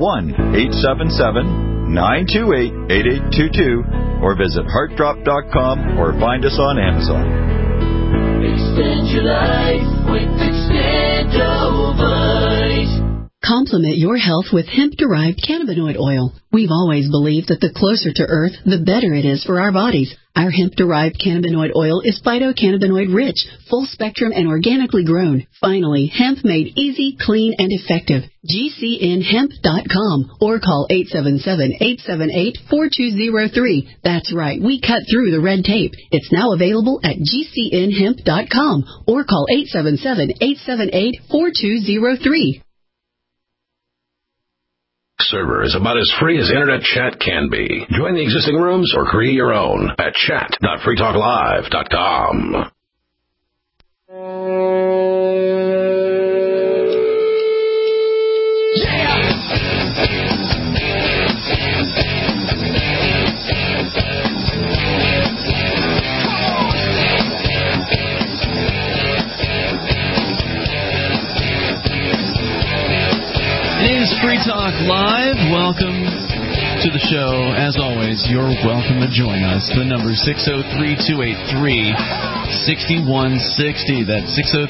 1-877-928-8822 or visit heartdrop.com or find us on Amazon. Extend your life with Extendovite. Complement your health with hemp-derived cannabinoid oil. We've always believed that the closer to Earth, the better it is for our bodies. Our hemp-derived cannabinoid oil is phytocannabinoid-rich, full-spectrum, and organically grown. Finally, hemp made easy, clean, and effective. GCNhemp.com or call 877-878-4203. That's right, we cut through the red tape. It's now available at GCNhemp.com or call 877-878-4203. Server is about as free as internet chat can be. Join the existing rooms or create your own at chat.freetalklive.com. Free Talk Live. Welcome to the show. As always, you're welcome to join us. The number is 603-283-6160. That's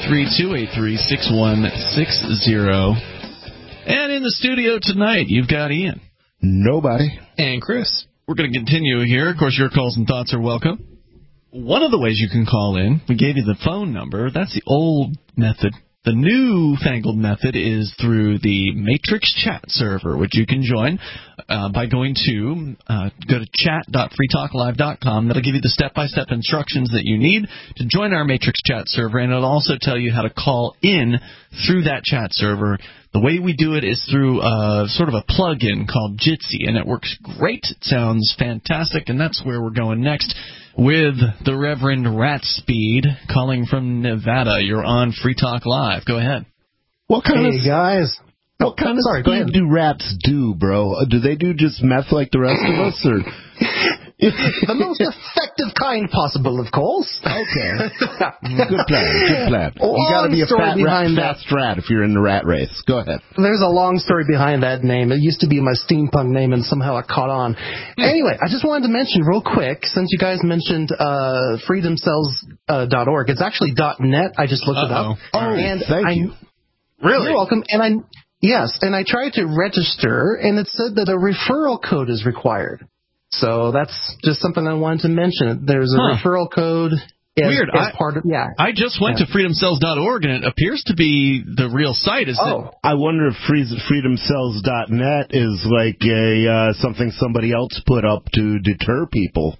603-283-6160. And in the studio tonight, you've got Ian. Nobody. And Chris. We're going to continue here. Of course, your calls and thoughts are welcome. One of the ways you can call in, we gave you the phone number. That's the old method. The new-fangled method is through the Matrix chat server, which you can join by going to go to chat.freetalklive.com. That'll give you the step-by-step instructions that you need to join our Matrix chat server, and it'll also tell you how to call in through that chat server. The way we do it is through sort of a plug-in called Jitsi, and it works great. It sounds fantastic, and that's where we're going next with the Reverend Ratspeed calling from Nevada. You're on Free Talk Live. Go ahead. What kind of guys? What kind of speed do rats do, bro? Do they do just meth like the rest of us, or? The most effective kind possible, of course. Okay. Good plan. You got to be a fast rat if you're in the rat race. Go ahead. There's a long story behind that name. It used to be my steampunk name, and somehow it caught on. Anyway, I just wanted to mention real quick, since you guys mentioned freedomcells.org, it's actually .net. I just looked it up. And thank you. Really? You're welcome. And I tried to register, and it said that a referral code is required. So that's just something I wanted to mention. There's a referral code. Weird. I just went to freedomcells.org, and it appears to be the real site. I wonder if freedomcells.net is like something somebody else put up to deter people.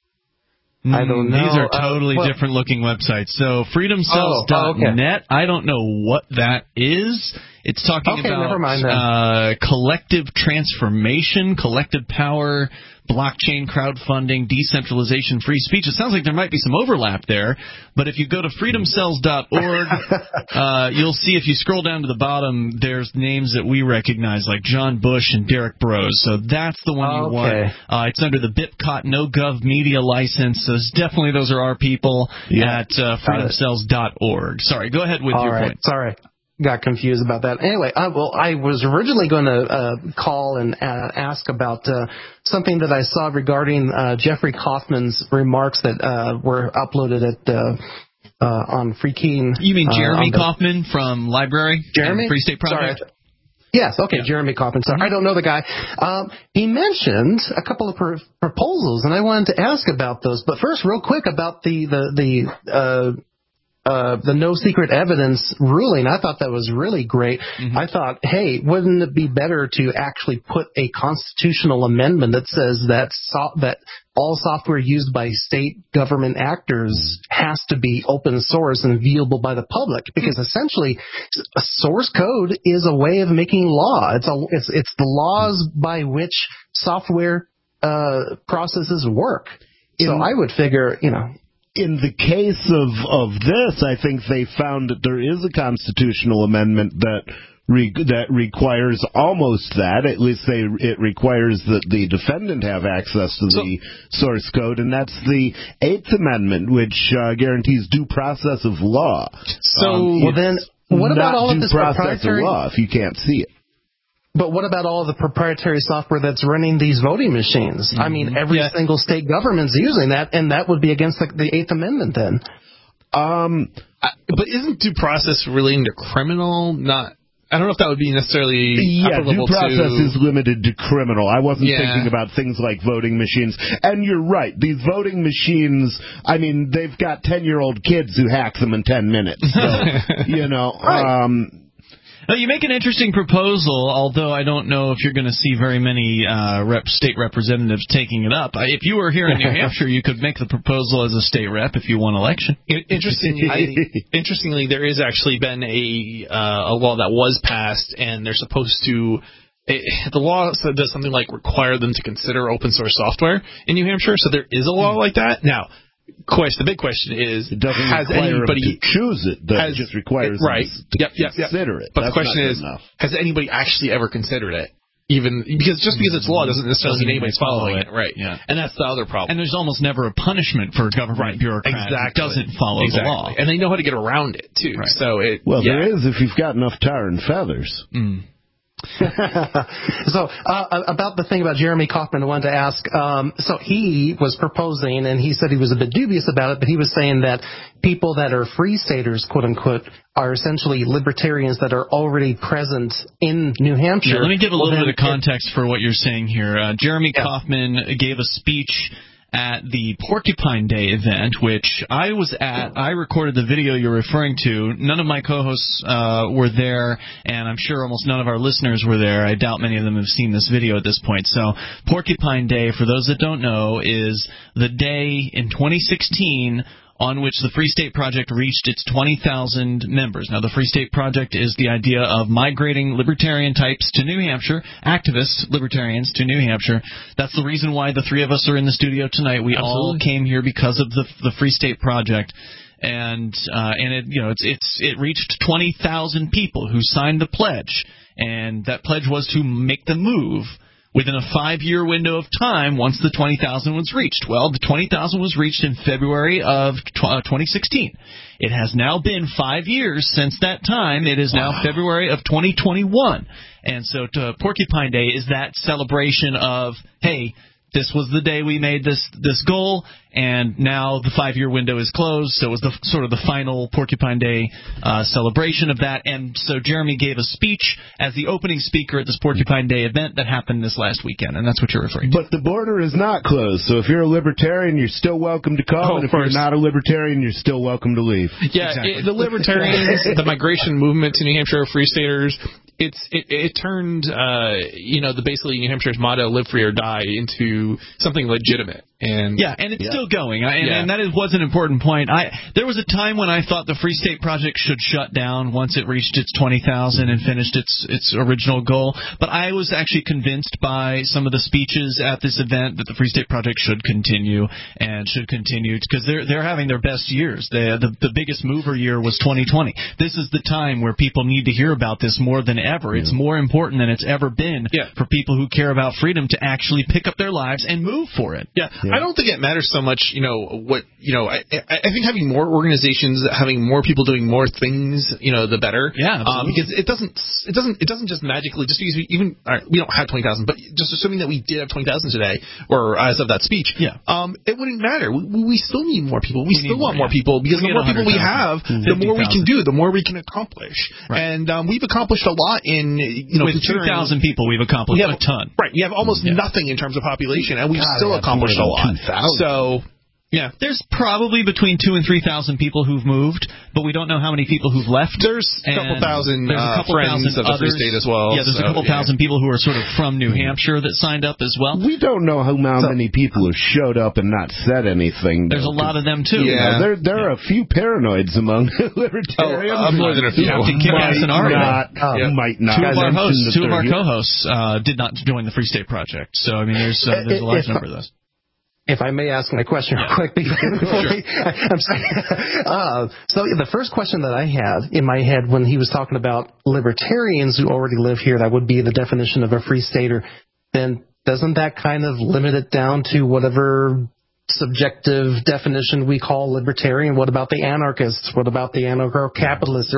I don't know. These are totally different looking websites. So freedomcells.net, I don't know what that is. It's talking about collective transformation, collective power, blockchain, crowdfunding, decentralization, free speech. It sounds like there might be some overlap there, but if you go to freedomcells.org, you'll see if you scroll down to the bottom, there's names that we recognize, like John Bush and Derek Brose. So that's the one you want. It's under the BitCot No-Gov Media license. So those are our people at freedomcells.org. Sorry, go ahead with your point. Sorry. got confused about that. Anyway, I was originally going to call and ask about something that I saw regarding Jeffrey Kaufman's remarks that were uploaded at on Free Keen. You mean Jeremy Kaufman from Library? Jeremy? Free State Project? Sorry. Yes, okay, yeah. Jeremy Kaufman. So I don't know the guy. He mentioned a couple of proposals, and I wanted to ask about those. But first, real quick, about the no secret evidence ruling. I thought that was really great. Mm-hmm. I thought, hey, wouldn't it be better to actually put a constitutional amendment that says that all software used by state government actors has to be open source and viewable by the public? Because essentially, a source code is a way of making law. It's the laws by which software processes work. So I would figure, in the case of this, I think they found that there is a constitutional amendment that requires almost that. At least it requires that the defendant have access to the source code, and that's the 8th Amendment, which guarantees due process of law. So then, what about all of this proprietary law if you can't see it? But what about all the proprietary software that's running these voting machines? Mm-hmm. I mean, every single state government's using that, and that would be against the 8th Amendment then. But isn't due process relating to criminal? I don't know if that would be necessarily applicable due process is limited to criminal. I wasn't thinking about things like voting machines. And you're right. These voting machines, I mean, they've got 10-year-old kids who hack them in 10 minutes. So, right. Now, you make an interesting proposal, although I don't know if you're going to see very many state representatives taking it up. If you were here in New Hampshire, you could make the proposal as a state rep if you won election. Interestingly, there has actually been a law that was passed, and they're supposed to. The law does something like require them to consider open source software in New Hampshire, so there is a law like that. Now, the big question is, has anybody choose it? It just requires them to consider it. But the question is, has anybody actually ever considered it? Even because it's law doesn't necessarily mean anybody's following it, right? Yeah, and that's the other problem. And there's almost never a punishment for government bureaucrats that doesn't follow the law, and they know how to get around it too. Right. So there is if you've got enough tar and feathers. Mm. So about the thing about Jeremy Kaufman, I wanted to ask, so he was proposing, and he said he was a bit dubious about it, but he was saying that people that are free staters, quote unquote, are essentially libertarians that are already present in New Hampshire. Yeah, let me give a little bit of context for what you're saying here. Jeremy Kaufman gave a speech at the Porcupine Day event, which I was at. I recorded the video you're referring to. None of my co-hosts were there, and I'm sure almost none of our listeners were there. I doubt many of them have seen this video at this point. So Porcupine Day, for those that don't know, is the day in 2016 on which the Free State Project reached its 20,000 members. Now, the Free State Project is the idea of migrating libertarian types to New Hampshire, activists, libertarians, to New Hampshire. That's the reason why the three of us are in the studio tonight. We all came here because of the Free State Project. And it reached 20,000 people who signed the pledge. And that pledge was to make the move within a 5-year window of time once the 20,000 was reached. Well, the 20,000 was reached in February of 2016. It has now been 5 years since that time. It is now February of 2021. And so Porcupine Day is that celebration of, hey, this was the day we made this goal, and now the 5-year window is closed, so it was the final Porcupine Day celebration of that. And so Jeremy gave a speech as the opening speaker at this Porcupine Day event that happened this last weekend, and that's what you're referring to. But the border is not closed, so if you're a libertarian, you're still welcome to come, and if you're not a libertarian, you're still welcome to leave. Yeah, exactly. The libertarians, the migration movement to New Hampshire, Free Staters, it turned basically New Hampshire's motto, live free or die, into something legitimate. And it's still going. And that was an important point. There was a time when I thought the Free State Project should shut down once it reached its 20,000 and finished its original goal. But I was actually convinced by some of the speeches at this event that the Free State Project should continue because they're having their best years. The biggest mover year was 2020. This is the time where people need to hear about this more than ever. ever. It's more important than it's ever been for people who care about freedom to actually pick up their lives and move for it. I don't think it matters so much, I think having more organizations, having more people doing more things, the better. Because it doesn't just magically, just because we don't have 20,000, but just assuming that we did have 20,000 today, or as of that speech, it wouldn't matter. We still need more people. We still want more people, because the more people we have, the more we can do, the more we can accomplish. And we've accomplished a lot in, with 2,000 people, we've accomplished a ton. Right. We have almost nothing in terms of population, and we've still accomplished a lot. So, there's probably between 2,000 and 3,000 people who've moved, but we don't know how many people who've left. There's a couple thousand friends of the Free State as well. Yeah, there's a couple thousand people who are sort of from New Hampshire that signed up as well. We don't know how many people have showed up and not said anything. There's a lot of them, too. There are a few paranoids among libertarians. More than a few. Captain Kick-Ass and Ari. Might not. Two of our co-hosts did not join the Free State Project. So, I mean, there's a large number of those. If I may ask my question real quick, I'm sorry. So the first question that I had in my head when he was talking about libertarians who already live here, that would be the definition of a free stater, then doesn't that kind of limit it down to whatever subjective definition we call libertarian? What about the anarchists? What about the anarcho-capitalists?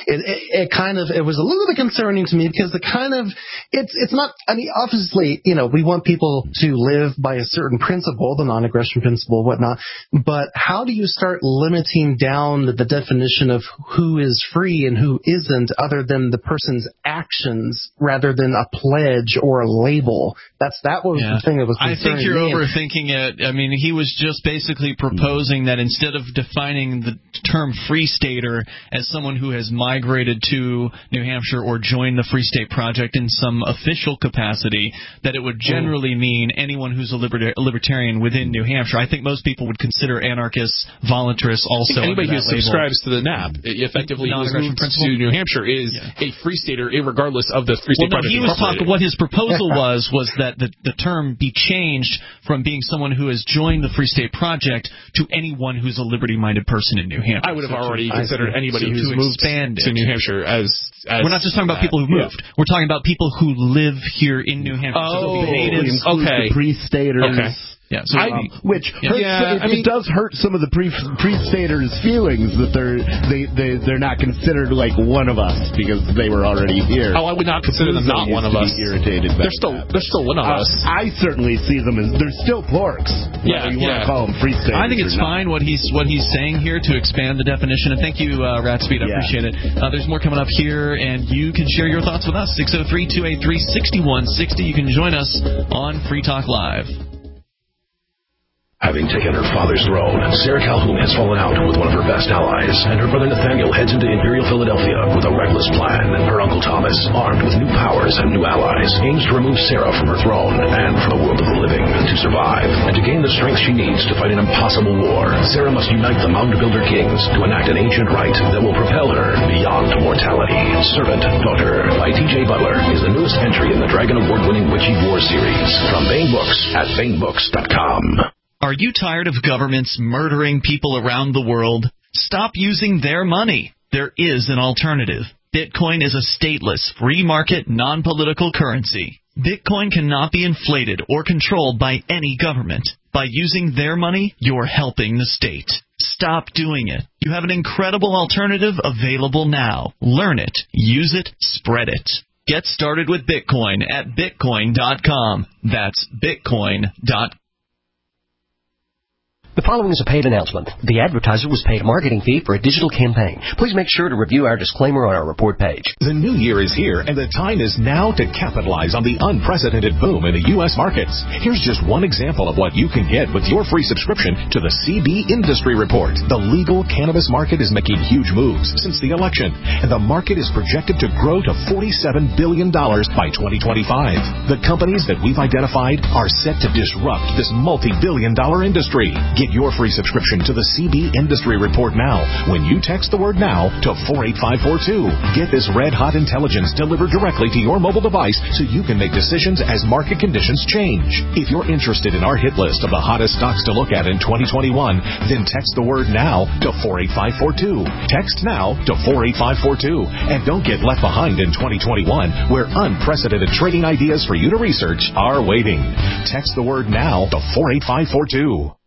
It was a little bit concerning to me because it's not, I mean, obviously, we want people to live by a certain principle, the non-aggression principle, whatnot, but how do you start limiting down the definition of who is free and who isn't other than the person's actions rather than a pledge or a label? That was the thing that was concerning me. I think you're overthinking it. I mean, he was just basically proposing that instead of defining the term Free Stater as someone who has migrated to New Hampshire or joined the Free State Project in some official capacity, that it would generally mean anyone who's a libertarian within New Hampshire. I think most people would consider anarchists, voluntarists also. Anybody who subscribes to the NAP, effectively who's moved to New Hampshire, is a Free Stater, regardless of the Free State Project. What his proposal was that the term be changed from being someone who has joined the Free State Project to anyone who's a liberty-minded person in New Hampshire. I would have already considered anybody who's moved to New Hampshire as we're not just talking about people who moved. We're talking about people who live here in New Hampshire. So the natives, the pre-staters. Okay. Yeah, so which hurts, it does hurt some of the pre-staters' feelings that they're not considered like one of us because they were already here. Oh, I would not consider them not one of us. Irritated. They're still one of us. I certainly see them as they're still porks. You want to call them free-staters. I think it's fine what he's saying here to expand the definition. And thank you, Ratspeed. I appreciate it. There's more coming up here, and you can share your thoughts with us. 603-283-6160. You can join us on Free Talk Live. Having taken her father's throne, Sarah Calhoun has fallen out with one of her best allies, and her brother Nathaniel heads into Imperial Philadelphia with a reckless plan. Her uncle Thomas, armed with new powers and new allies, aims to remove Sarah from her throne and from the world of the living. To survive, and to gain the strength she needs to fight an impossible war, Sarah must unite the Mound Builder Kings to enact an ancient rite that will propel her beyond mortality. Servant Daughter by T.J. Butler is the newest entry in the Dragon Award-winning Witchy War series from Baen Books at BaenBooks.com. Are you tired of governments murdering people around the world? Stop using their money. There is an alternative. Bitcoin is a stateless, free market, non-political currency. Bitcoin cannot be inflated or controlled by any government. By using their money, you're helping the state. Stop doing it. You have an incredible alternative available now. Learn it, use it, spread it. Get started with Bitcoin at Bitcoin.com. That's Bitcoin.com. The following is a paid announcement. The advertiser was paid a marketing fee for a digital campaign. Please make sure to review our disclaimer on our report page. The new year is here, and the time is now to capitalize on the unprecedented boom in the U.S. markets. Here's just one example of what you can get with your free subscription to the CB Industry Report. The legal cannabis market is making huge moves since the election, and the market is projected to grow to $47 billion by 2025. The companies that we've identified are set to disrupt this multi-billion-dollar industry. Get your free subscription to the CB Industry Report now when you text the word NOW to 48542. Get this red-hot intelligence delivered directly to your mobile device so you can make decisions as market conditions change. If you're interested in our hit list of the hottest stocks to look at in 2021, then text the word NOW to 48542. Text NOW to 48542. And don't get left behind in 2021, where unprecedented trading ideas for you to research are waiting. Text the word NOW to 48542.